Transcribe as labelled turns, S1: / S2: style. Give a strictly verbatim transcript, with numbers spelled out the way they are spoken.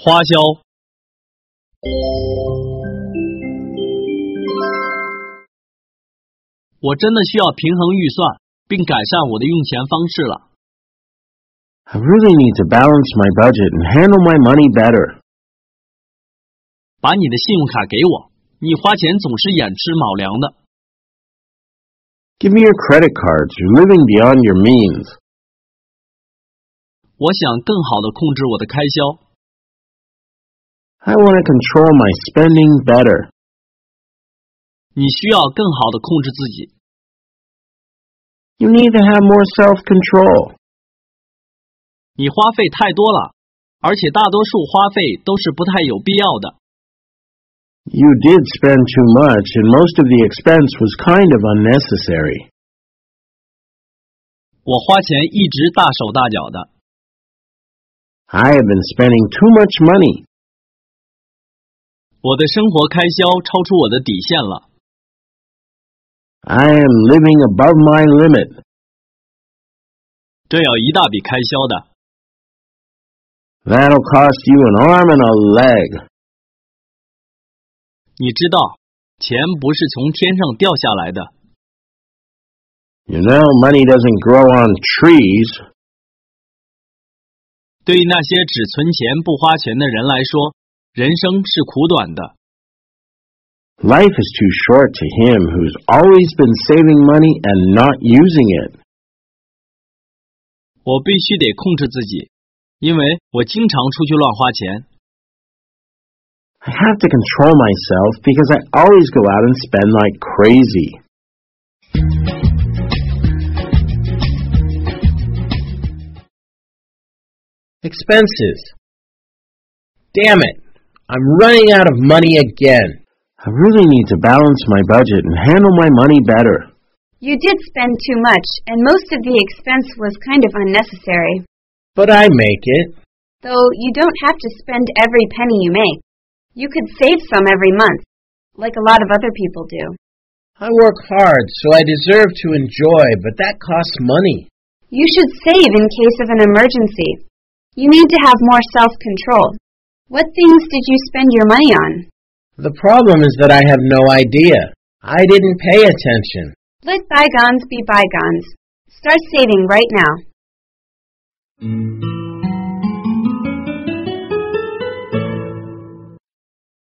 S1: 花销。我真的需要平衡预算，并改善我的用钱方式了。
S2: I really need to balance my budget and handle my money better.
S1: 把你的信用卡给我，你花钱总是寅吃卯粮的。
S2: Give me your credit cards. You're living beyond your means.
S1: 我想更好地控制我的开销。
S2: I want to control my spending better.
S1: 你需要更好地控制自己。
S2: You need to have more self-control.
S1: 你花费太多了，而且大多数花费都是不太有必要的。
S2: You did spend too much, and most of the expense was kind of unnecessary.
S1: 我花钱一直大手大脚的。
S2: I have been spending too much money.
S1: 我的生活开销超出我的底线了。
S2: I am living above my limit.
S1: 这要一大笔开销的。
S2: That'll cost you an arm and a leg.
S1: 你知道，钱不是从天上掉下来的。
S2: You know, money doesn't grow on trees.
S1: 对于那些只存钱不花钱的人来说，人生是苦短的。
S2: Life is too short to him who's always been saving money and not using it.
S1: 我必须得控制自己，因为我经常出去乱花钱。
S2: I have to control myself because I always go out and spend like crazy.
S3: Expenses. Damn it! I'm running out of money again.
S2: I really need to balance my budget and handle my money better.
S4: You did spend too much, and most of the expense was kind of unnecessary.
S3: But I make it.
S4: Though you don't have to spend every penny you make. You could save some every month, like a lot of other people do.
S3: I work hard, so I deserve to enjoy, but that costs money.
S4: You should save in case of an emergency. You need to have more self-control. What things did you spend your money on?
S3: The problem is that I have no idea. I didn't pay attention.
S4: Let bygones be bygones. Start saving right now.